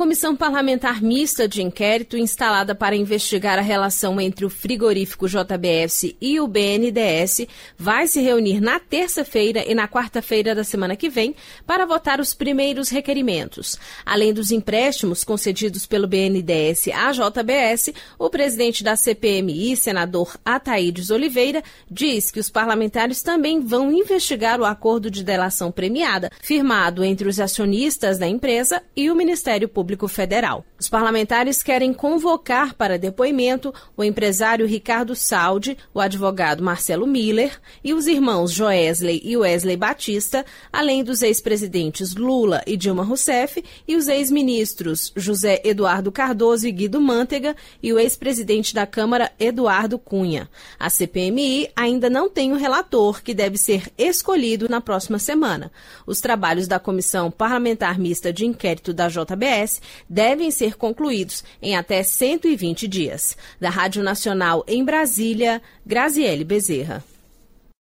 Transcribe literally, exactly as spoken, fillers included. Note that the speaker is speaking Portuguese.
A Comissão Parlamentar Mista de Inquérito, instalada para investigar a relação entre o frigorífico J B S e o B N D E S, vai se reunir na terça-feira e na quarta-feira da semana que vem para votar os primeiros requerimentos. Além dos empréstimos concedidos pelo B N D E S à J B S, o presidente da C P M I, senador Ataídes Oliveira, diz que os parlamentares também vão investigar o acordo de delação premiada firmado entre os acionistas da empresa e o Ministério Público Federal. Os parlamentares querem convocar para depoimento o empresário Ricardo Saldi, o advogado Marcelo Miller e os irmãos Joesley e Wesley Batista, além dos ex-presidentes Lula e Dilma Rousseff e os ex-ministros José Eduardo Cardoso e Guido Mantega e o ex-presidente da Câmara Eduardo Cunha. A C P M I ainda não tem um relator que deve ser escolhido na próxima semana. Os trabalhos da Comissão Parlamentar Mista de Inquérito da J B S devem ser concluídos em até cento e vinte dias. Da Rádio Nacional em Brasília, Graziele Bezerra.